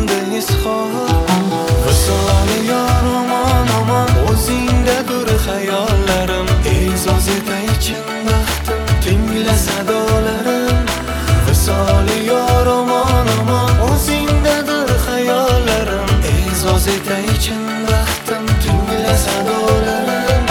dillamda izhor Visoli yor omon omon o'zingdadir xayollarim E'zoz etay chin baxtim tingla sadolarim Visoli yor omon omon o'zingdadir xayollarim E'zoz etay chin baxtim tingla sadolarim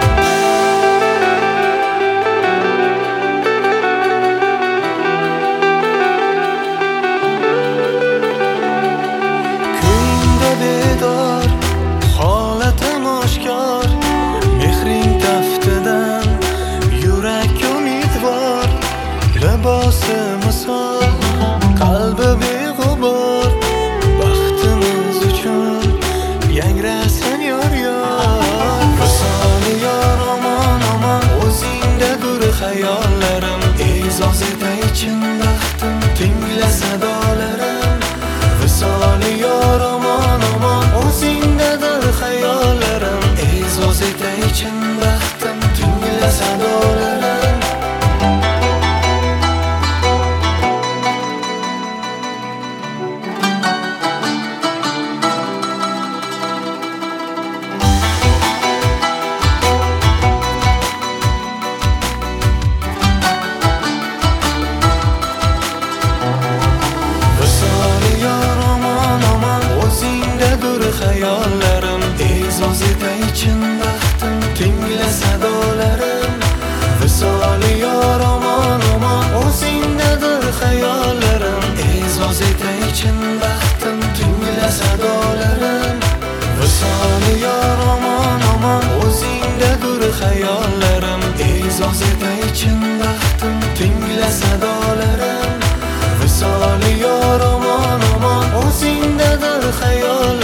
Ko'ngda bedor holatim oshkor Mehring taftidan yurak umidvor Libosi misol qalbi beg'ubor Baxtimiz uchun yangrasin yor yor Visoli yor omon omon o'zingdadir xayollarim E'zoz etay chin baxtim tingla sadolarim Visoli yor omon omon o'zingdadir xayollarim E'zoz etay chin baxtim tingla sadolarim Visoli yor omon omon o'zingdadir xayollarim E'zoz etay chin baxtim tingla sadolarim Visoli yor omon omon o'zingdadir xayollarim E'zoz etay chin baxtim tingla sadolarim Visoli yor omon omon o'zingdadir xayollarim E'zoz etay chin baxtim tingla sadolarim Visoli yor omon omon o'zingdadir xayollarim